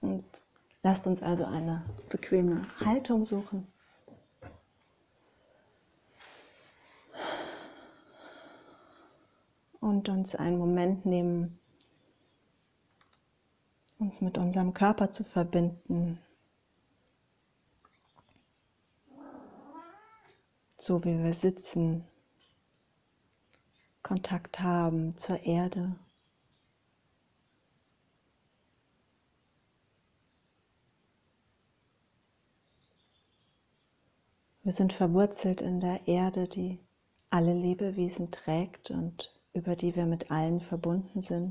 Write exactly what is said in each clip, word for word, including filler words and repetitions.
Und lasst uns also eine bequeme Haltung suchen. Und uns einen Moment nehmen, uns mit unserem Körper zu verbinden. So wie wir sitzen, Kontakt haben zur Erde. Wir sind verwurzelt in der Erde, die alle Lebewesen trägt und über die wir mit allen verbunden sind.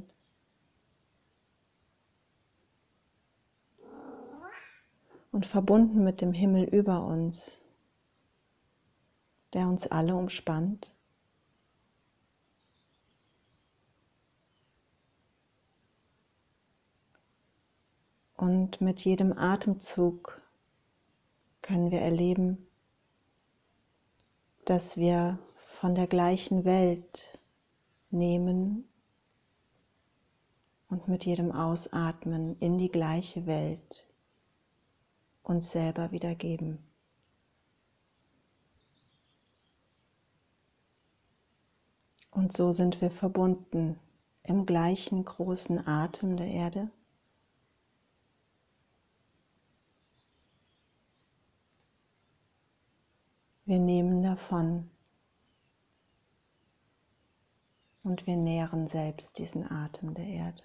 Und verbunden mit dem Himmel über uns, der uns alle umspannt. Und mit jedem Atemzug können wir erleben, dass wir von der gleichen Welt nehmen und mit jedem Ausatmen in die gleiche Welt uns selber wiedergeben. Und so sind wir verbunden im gleichen großen Atem der Erde. Wir nehmen davon und wir nähren selbst diesen Atem der Erde.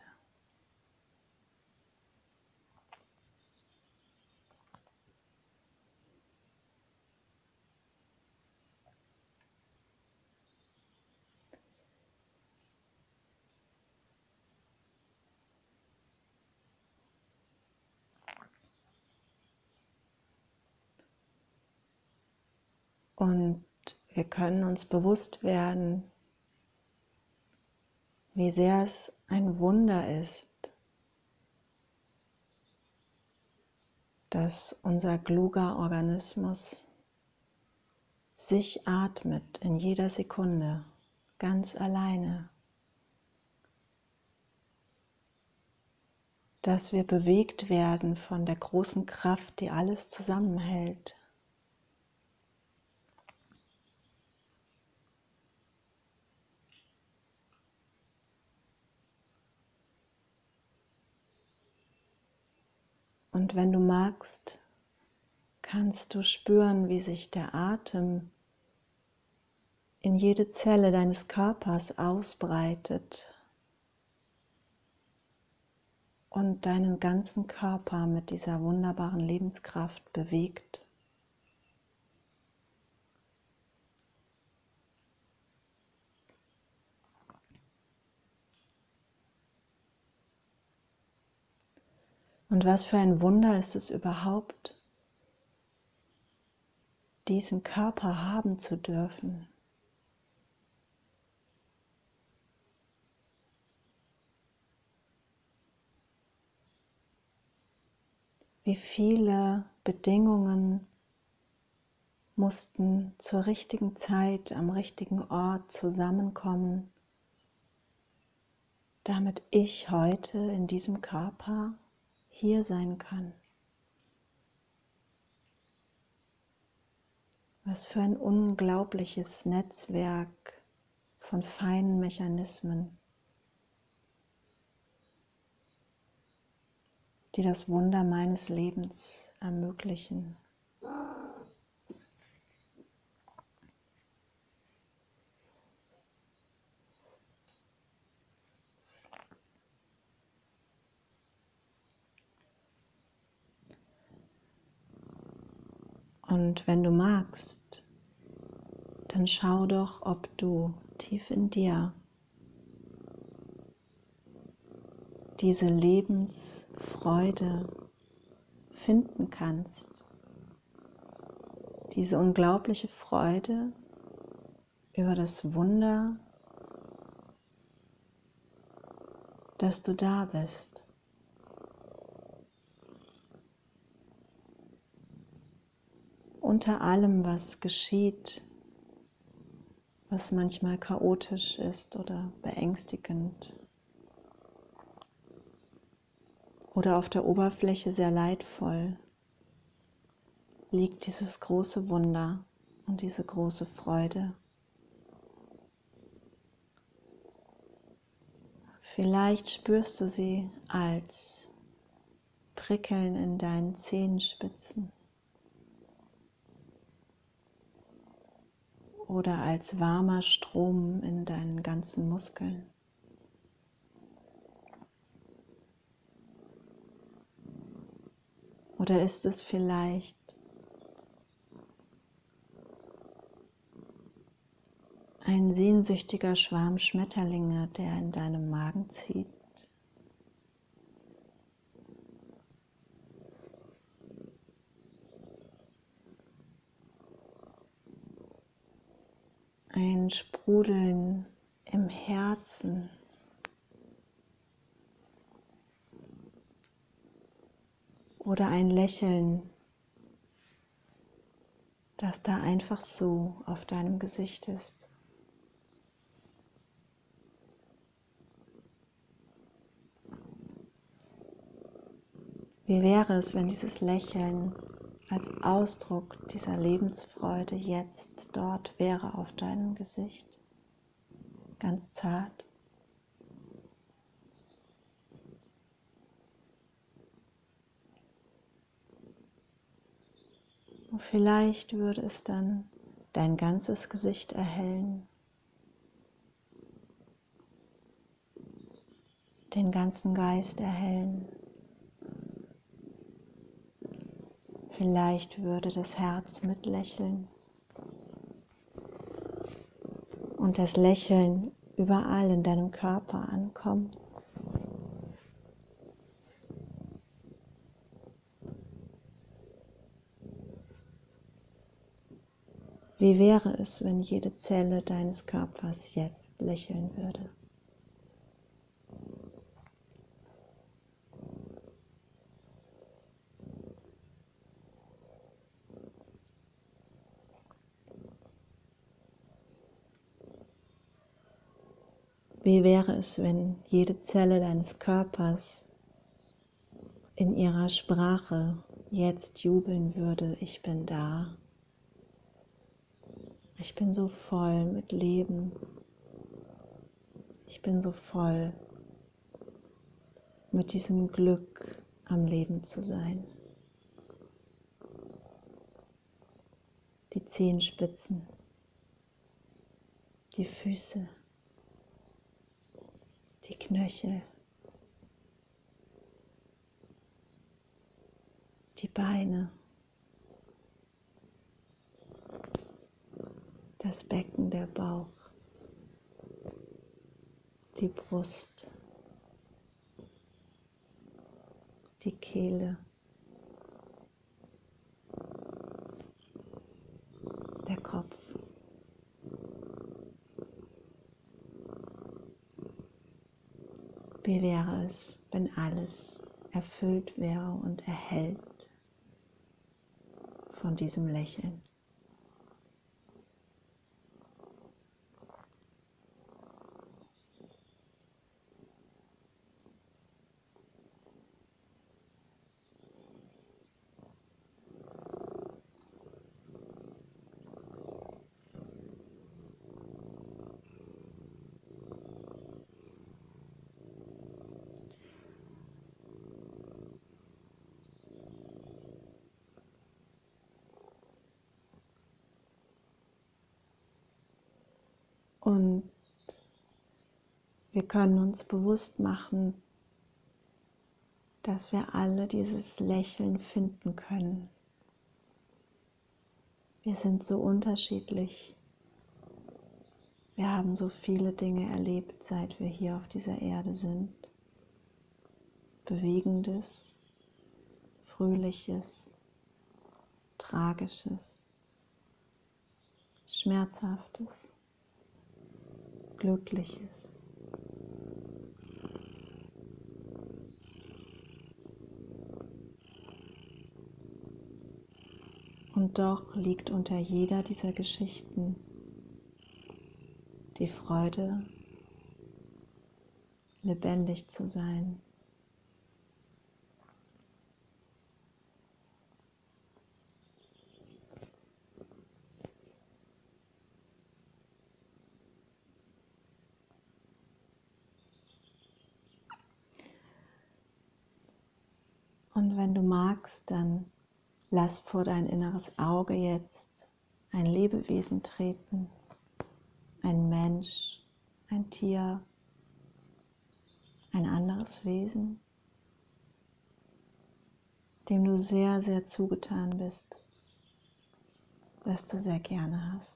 Und wir können uns bewusst werden, wie sehr es ein Wunder ist, dass unser kluger Organismus sich atmet in jeder Sekunde, ganz alleine. Dass wir bewegt werden von der großen Kraft, die alles zusammenhält. Und wenn du magst, kannst du spüren, wie sich der Atem in jede Zelle deines Körpers ausbreitet und deinen ganzen Körper mit dieser wunderbaren Lebenskraft bewegt. Und was für ein Wunder ist es überhaupt, diesen Körper haben zu dürfen. Wie viele Bedingungen mussten zur richtigen Zeit am richtigen Ort zusammenkommen, damit ich heute in diesem Körper hier sein kann. Was für ein unglaubliches Netzwerk von feinen Mechanismen, die das Wunder meines Lebens ermöglichen. Und wenn du magst, dann schau doch, ob du tief in dir diese Lebensfreude finden kannst. Diese unglaubliche Freude über das Wunder, dass du da bist. Unter allem, was geschieht, was manchmal chaotisch ist oder beängstigend. oder auf der Oberfläche sehr leidvoll, liegt dieses große Wunder und diese große Freude. Vielleicht spürst du sie als Prickeln in deinen Zehenspitzen oder als warmer Strom in deinen ganzen Muskeln. Oder ist es vielleicht ein sehnsüchtiger Schwarm Schmetterlinge, der in deinem Magen zieht? Ein Sprudeln im Herzen. Oder ein Lächeln, das da einfach so auf deinem Gesicht ist. Wie wäre es, wenn dieses Lächeln als Ausdruck dieser Lebensfreude jetzt dort wäre auf deinem Gesicht? Ganz zart. Und vielleicht würde es dann dein ganzes Gesicht erhellen, den ganzen Geist erhellen. Vielleicht würde das Herz mitlächeln und das Lächeln überall in deinem Körper ankommen. Wie wäre es, wenn jede Zelle deines Körpers jetzt lächeln würde? Wie wäre es, wenn jede Zelle deines Körpers in ihrer Sprache jetzt jubeln würde: Ich bin da. Ich bin so voll mit Leben. Ich bin so voll mit diesem Glück, am Leben zu sein. Die Zehenspitzen, die Füße, die Knöchel, die Beine, das Becken, der Bauch, die Brust, die Kehle, der Kopf. Wie wäre es, wenn alles erfüllt wäre und erhellt von diesem Lächeln? Und wir können uns bewusst machen, dass wir alle dieses Lächeln finden können. Wir sind so unterschiedlich. Wir haben so viele Dinge erlebt, seit wir hier auf dieser Erde sind. Bewegendes, Fröhliches, Tragisches, Schmerzhaftes, Glückliches. Und doch liegt unter jeder dieser Geschichten die Freude, lebendig zu sein, Und wenn du magst, dann lass vor dein inneres Auge jetzt ein Lebewesen treten, ein Mensch, ein Tier, ein anderes Wesen, dem du sehr, sehr zugetan bist, das du sehr gerne hast.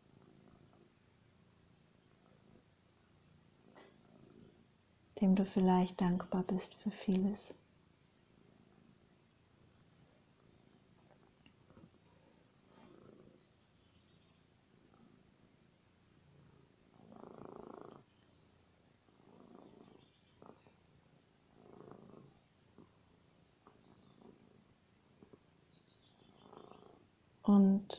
Dem du vielleicht dankbar bist für vieles. Und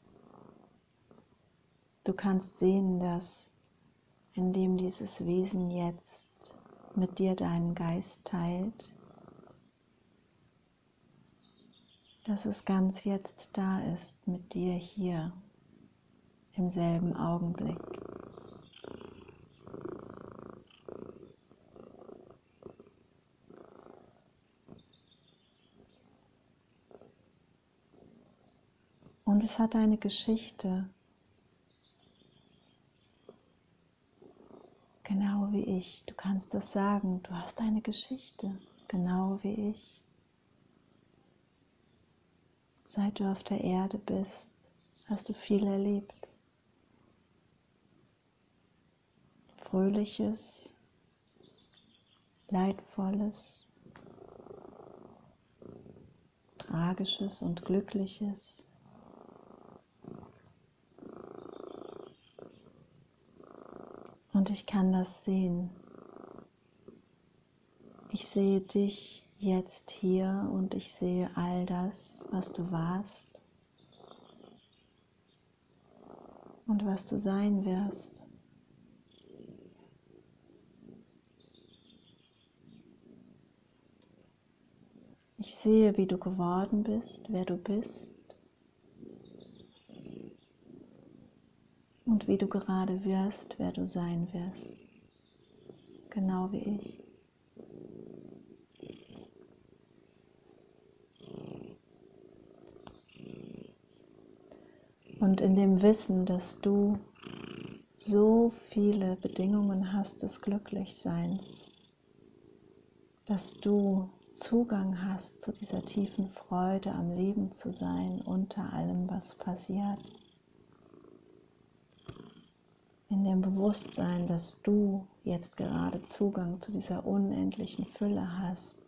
du kannst sehen, dass indem dieses Wesen jetzt mit dir deinen Geist teilt, dass es ganz jetzt da ist mit dir hier im selben Augenblick. Und es hat eine Geschichte, genau wie ich. Du kannst das sagen, du hast eine Geschichte, genau wie ich. Seit du auf der Erde bist, hast du viel erlebt. Fröhliches, Leidvolles, Tragisches und Glückliches. Und ich kann das sehen. Ich sehe dich jetzt hier und ich sehe all das, was du warst und was du sein wirst. Ich sehe, wie du geworden bist, wer du bist und wie du gerade wirst, wer du sein wirst. Genau wie ich. Und in dem Wissen, dass du so viele Bedingungen hast des Glücklichseins, dass du Zugang hast zu dieser tiefen Freude am Leben zu sein, unter allem, was passiert. In dem Bewusstsein, dass du jetzt gerade Zugang zu dieser unendlichen Fülle hast.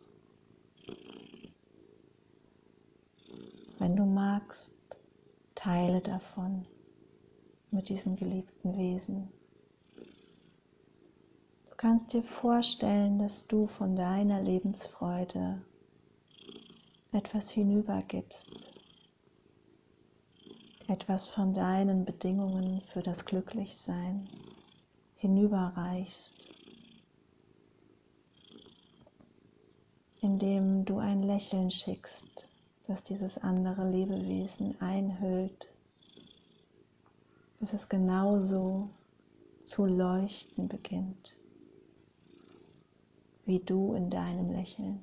Wenn du magst, teile davon mit diesem geliebten Wesen. Du kannst dir vorstellen, dass du von deiner Lebensfreude etwas hinübergibst, etwas von deinen Bedingungen für das Glücklichsein hinüberreichst, indem du ein Lächeln schickst, das dieses andere Lebewesen einhüllt, bis es genauso zu leuchten beginnt, wie du in deinem Lächeln.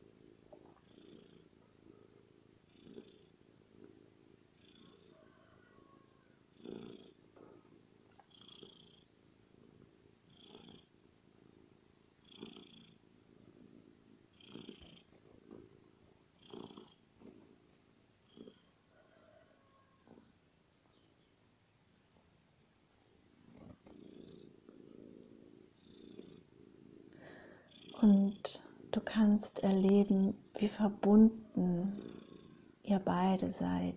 Und du kannst erleben, wie verbunden ihr beide seid.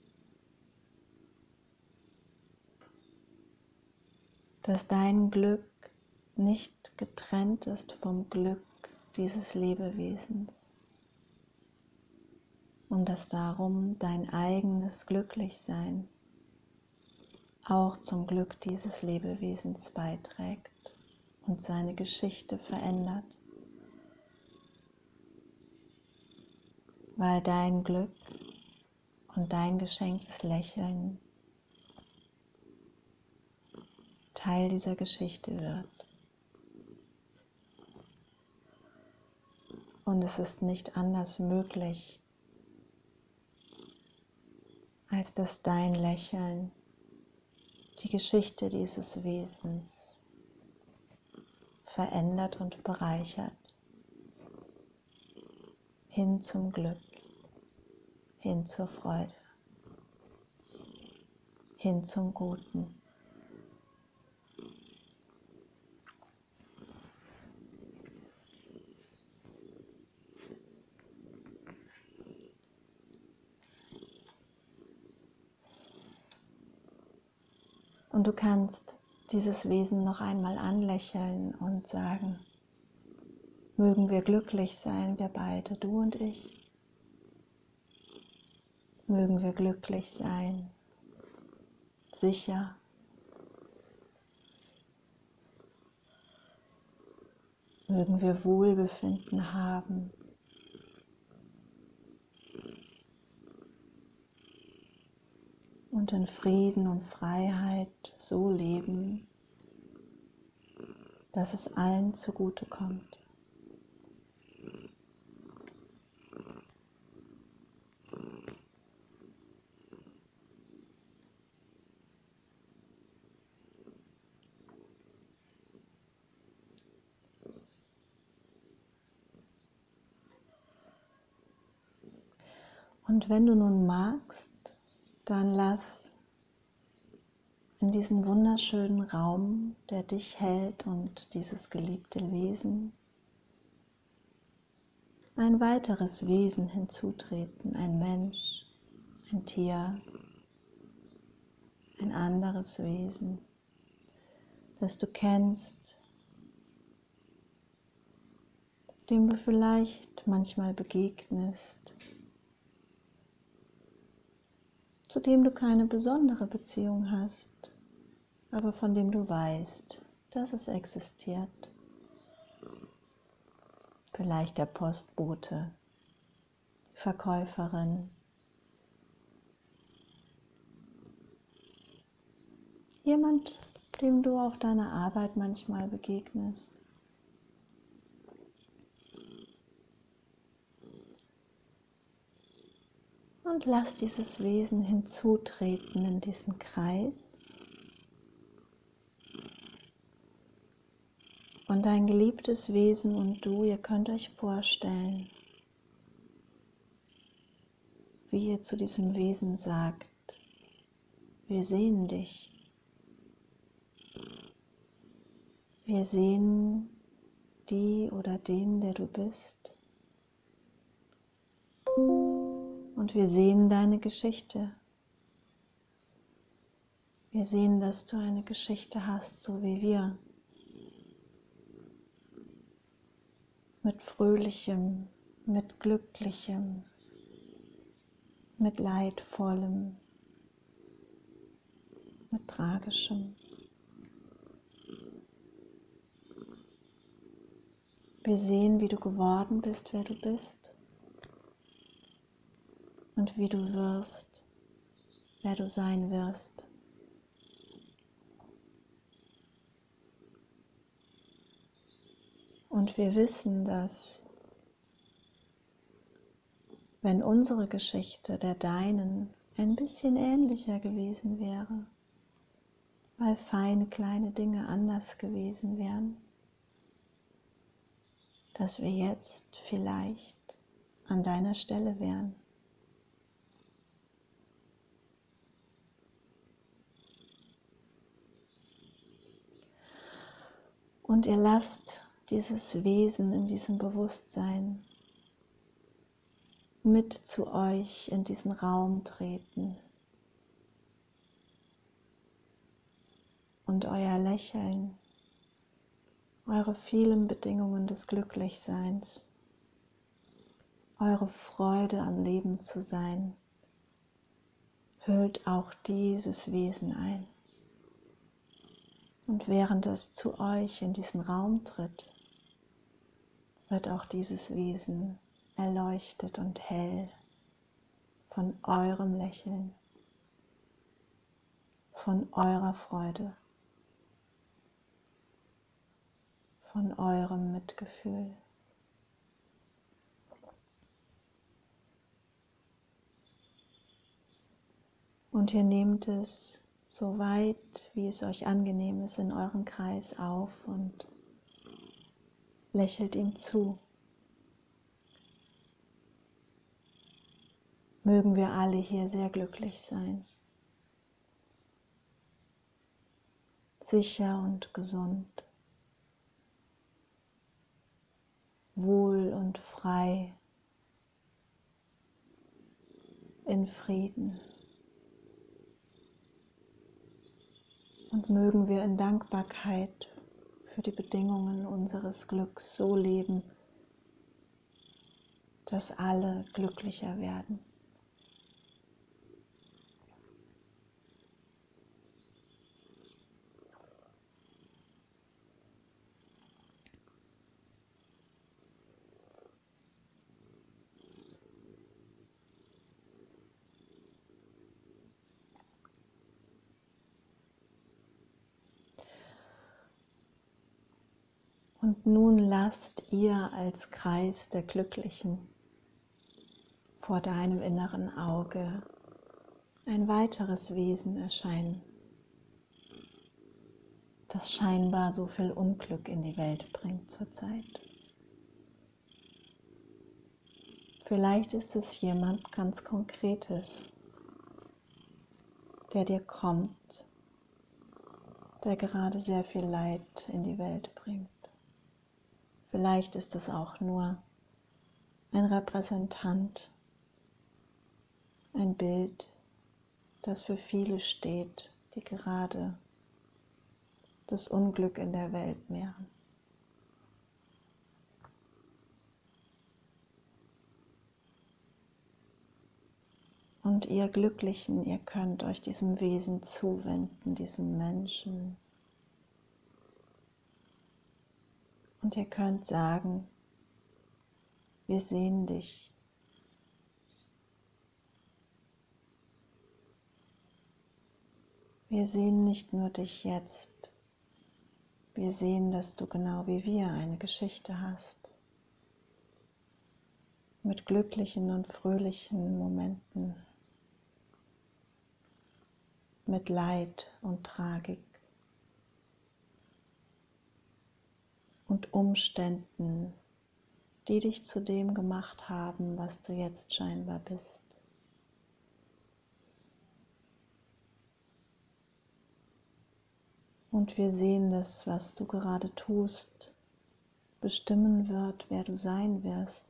Dass dein Glück nicht getrennt ist vom Glück dieses Lebewesens. Und dass darum dein eigenes Glücklichsein auch zum Glück dieses Lebewesens beiträgt und seine Geschichte verändert. Weil dein Glück und dein geschenktes Lächeln Teil dieser Geschichte wird. Und es ist nicht anders möglich, als dass dein Lächeln die Geschichte dieses Wesens verändert und bereichert, hin zum Glück, hin zur Freude, hin zum Guten. Und du kannst dieses Wesen noch einmal anlächeln und sagen: Mögen wir glücklich sein, wir beide, du und ich. Mögen wir glücklich sein, sicher. Mögen wir Wohlbefinden haben. Und in Frieden und Freiheit so leben, dass es allen zugute kommt. Und wenn du nun magst, dann lass in diesen wunderschönen Raum, der dich hält und dieses geliebte Wesen, ein weiteres Wesen hinzutreten, ein Mensch, ein Tier, ein anderes Wesen, das du kennst, dem du vielleicht manchmal begegnest, zu dem du keine besondere Beziehung hast, aber von dem du weißt, dass es existiert. Vielleicht der Postbote, die Verkäuferin, jemand, dem du auf deiner Arbeit manchmal begegnest. Und lass dieses Wesen hinzutreten in diesen Kreis. Und dein geliebtes Wesen und du, ihr könnt euch vorstellen, wie ihr zu diesem Wesen sagt: Wir sehen dich. Wir sehen die oder den, der du bist. Und wir sehen deine Geschichte. Wir sehen, dass du eine Geschichte hast, so wie wir. Mit Fröhlichem, mit Glücklichem, mit Leidvollem, mit Tragischem. Wir sehen, wie du geworden bist, wer du bist. Und wie du wirst, wer du sein wirst. Und wir wissen, dass wenn unsere Geschichte der deinen ein bisschen ähnlicher gewesen wäre, weil feine kleine Dinge anders gewesen wären, dass wir jetzt vielleicht an deiner Stelle wären. Und ihr lasst dieses Wesen in diesem Bewusstsein mit zu euch in diesen Raum treten und euer Lächeln, eure vielen Bedingungen des Glücklichseins, eure Freude am Leben zu sein, hüllt auch dieses Wesen ein. Und während es zu euch in diesen Raum tritt, wird auch dieses Wesen erleuchtet und hell von eurem Lächeln, von eurer Freude, von eurem Mitgefühl. Und ihr nehmt es so weit, wie es euch angenehm ist, in euren Kreis auf und lächelt ihm zu. Mögen wir alle hier sehr glücklich sein, sicher und gesund, wohl und frei, in Frieden. Und mögen wir in Dankbarkeit für die Bedingungen unseres Glücks so leben, dass alle glücklicher werden. Und nun lasst ihr als Kreis der Glücklichen vor deinem inneren Auge ein weiteres Wesen erscheinen, das scheinbar so viel Unglück in die Welt bringt zurzeit. Vielleicht ist es jemand ganz Konkretes, der dir kommt, der gerade sehr viel Leid in die Welt bringt. Vielleicht ist es auch nur ein Repräsentant, ein Bild, das für viele steht, die gerade das Unglück in der Welt mehren. Und ihr Glücklichen, ihr könnt euch diesem Wesen zuwenden, diesem Menschen. Und ihr könnt sagen, wir sehen dich. Wir sehen nicht nur dich jetzt, wir sehen, dass du genau wie wir eine Geschichte hast, mit glücklichen und fröhlichen Momenten, mit Leid und Tragik und Umständen, die dich zu dem gemacht haben, was du jetzt scheinbar bist. Und wir sehen, dass was du gerade tust, bestimmen wird, wer du sein wirst.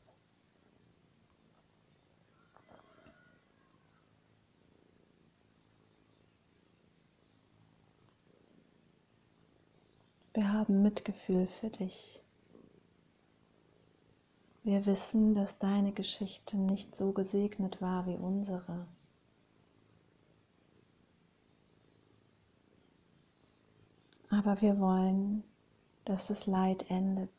Wir haben Mitgefühl für dich. Wir wissen, dass deine Geschichte nicht so gesegnet war wie unsere. Aber wir wollen, dass das Leid endet.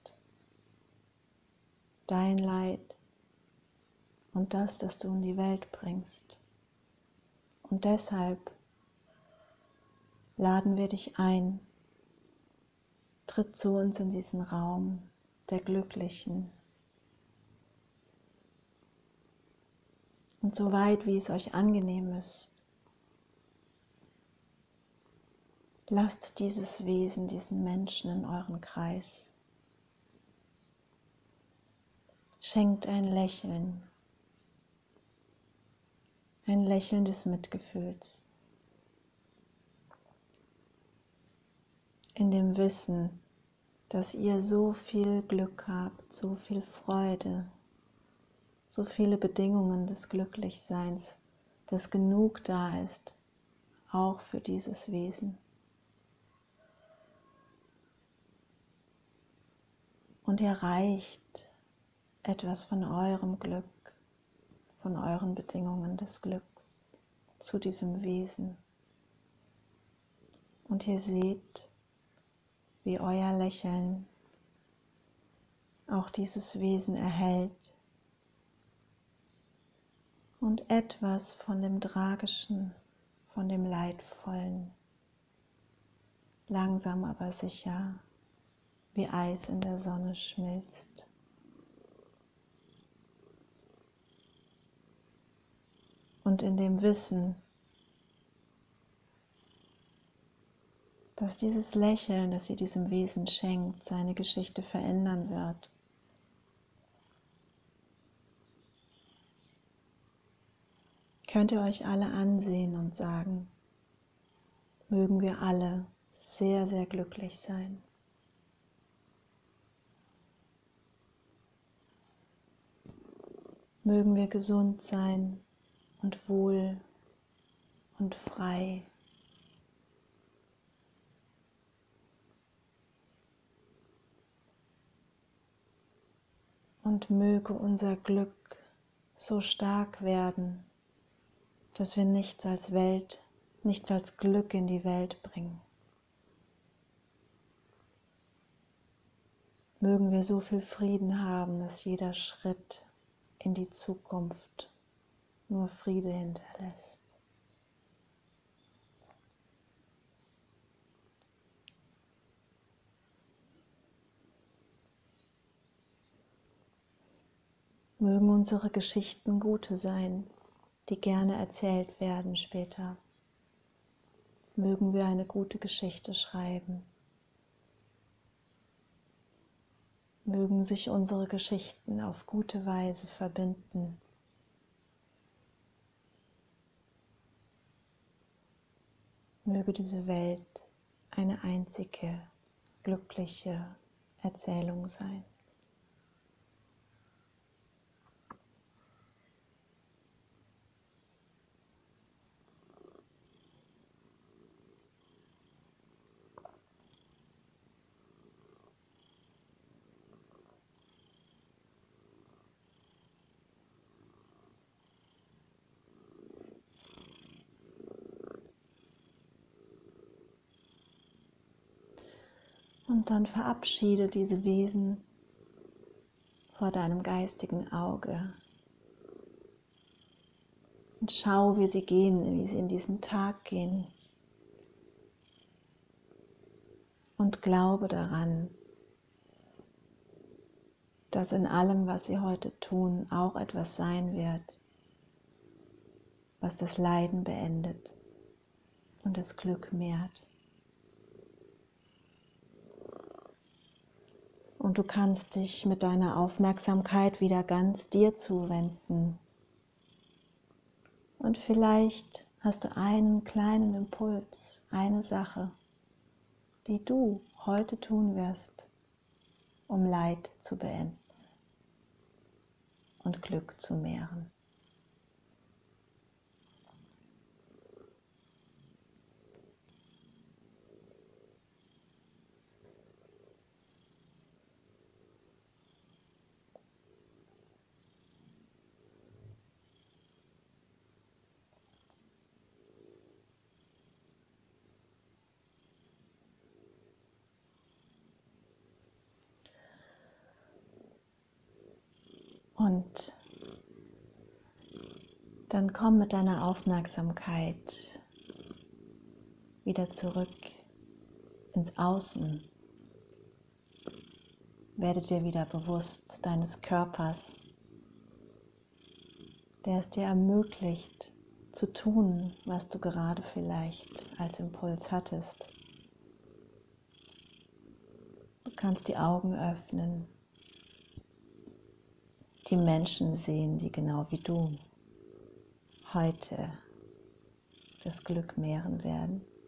Dein Leid und das, das du in die Welt bringst. Und deshalb laden wir dich ein, tritt zu uns in diesen Raum der Glücklichen. Und so weit, wie es euch angenehm ist, lasst dieses Wesen, diesen Menschen in euren Kreis. Schenkt ein Lächeln, ein Lächeln des Mitgefühls. In dem Wissen, dass ihr so viel Glück habt, so viel Freude, so viele Bedingungen des Glücklichseins, dass genug da ist, auch für dieses Wesen. Und ihr reicht etwas von eurem Glück, von euren Bedingungen des Glücks zu diesem Wesen. Und ihr seht, wie euer Lächeln auch dieses Wesen erhält und etwas von dem Tragischen, von dem Leidvollen, langsam aber sicher wie Eis in der Sonne schmilzt. Und in dem Wissen, dass dieses Lächeln, das ihr diesem Wesen schenkt, seine Geschichte verändern wird. Könnt ihr euch alle ansehen und sagen, mögen wir alle sehr, sehr glücklich sein. Mögen wir gesund sein und wohl und frei. Und möge unser Glück so stark werden, dass wir nichts als Welt, nichts als Glück in die Welt bringen. Mögen wir so viel Frieden haben, dass jeder Schritt in die Zukunft nur Friede hinterlässt. Mögen unsere Geschichten gute sein, die gerne erzählt werden später. Mögen wir eine gute Geschichte schreiben. Mögen sich unsere Geschichten auf gute Weise verbinden. Möge diese Welt eine einzige, glückliche Erzählung sein. Und dann verabschiede diese Wesen vor deinem geistigen Auge und schau, wie sie gehen, wie sie in diesen Tag gehen. Und glaube daran, dass in allem, was sie heute tun, auch etwas sein wird, was das Leiden beendet und das Glück mehrt. Und du kannst dich mit deiner Aufmerksamkeit wieder ganz dir zuwenden. Und vielleicht hast du einen kleinen Impuls, eine Sache, die du heute tun wirst, um Leid zu beenden und Glück zu mehren. Und dann komm mit deiner Aufmerksamkeit wieder zurück ins Außen. Werde dir wieder bewusst deines Körpers, der es dir ermöglicht, zu tun, was du gerade vielleicht als Impuls hattest. Du kannst die Augen öffnen, die Menschen sehen, die genau wie du heute das Glück mehren werden.